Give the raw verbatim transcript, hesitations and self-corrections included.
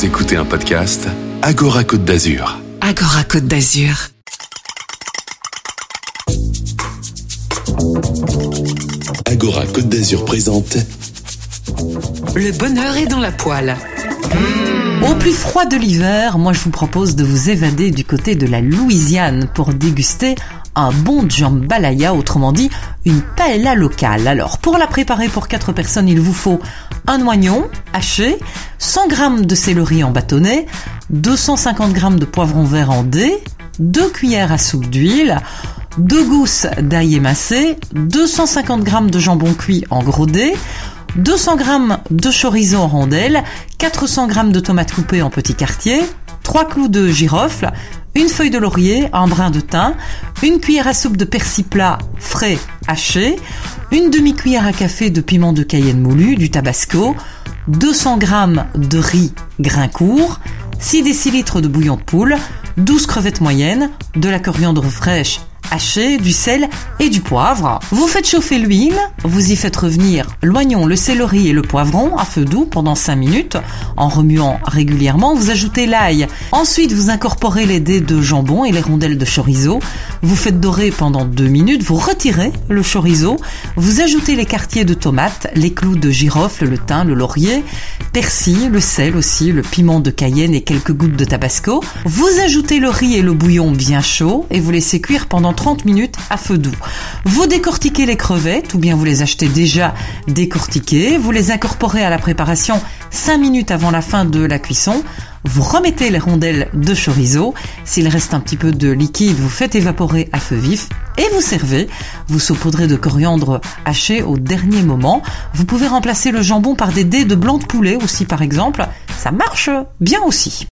Vous écoutez un podcast Agora Côte d'Azur. Agora Côte d'Azur. Agora Côte d'Azur présente Le bonheur est dans la poêle. Au plus froid de l'hiver, moi je vous propose de vous évader du côté de la Louisiane pour déguster un bon jambalaya, autrement dit une paella locale. Alors pour la préparer pour quatre personnes, il vous faut un oignon haché, cent grammes de céleri en bâtonnet, deux cent cinquante grammes de poivron vert en dés, deux cuillères à soupe d'huile, deux gousses d'ail émincé, deux cent cinquante grammes de jambon cuit en gros dés, deux cents grammes de chorizo en rondelles, quatre cents grammes de tomates coupées en petits quartiers, trois clous de girofle, une feuille de laurier, un brin de thym, une cuillère à soupe de persil plat frais haché, une demi-cuillère à café de piment de Cayenne moulu, du tabasco, deux cents grammes de riz grain court, six décilitres de bouillon de poule, douze crevettes moyennes, de la coriandre fraîche hachée, du sel et du poivre. Vous faites chauffer l'huile, vous y faites revenir l'oignon, le céleri et le poivron à feu doux pendant cinq minutes en remuant régulièrement. Vous ajoutez l'ail. Ensuite, vous incorporez les dés de jambon et les rondelles de chorizo. Vous faites dorer pendant deux minutes. Vous retirez le chorizo. Vous ajoutez les quartiers de tomates, les clous de girofle, le thym, le laurier, persil, le sel aussi, le piment de Cayenne et quelques gouttes de tabasco. Vous ajoutez le riz et le bouillon bien chaud et vous laissez cuire pendant trente minutes à feu doux. Vous décortiquez les crevettes ou bien vous les achetez déjà décortiquées. Vous les incorporez à la préparation cinq minutes avant la fin de la cuisson. Vous remettez les rondelles de chorizo. S'il reste un petit peu de liquide, vous faites évaporer à feu vif et vous servez. Vous saupoudrez de coriandre haché au dernier moment. Vous pouvez remplacer le jambon par des dés de blanc de poulet aussi par exemple. Ça marche bien aussi.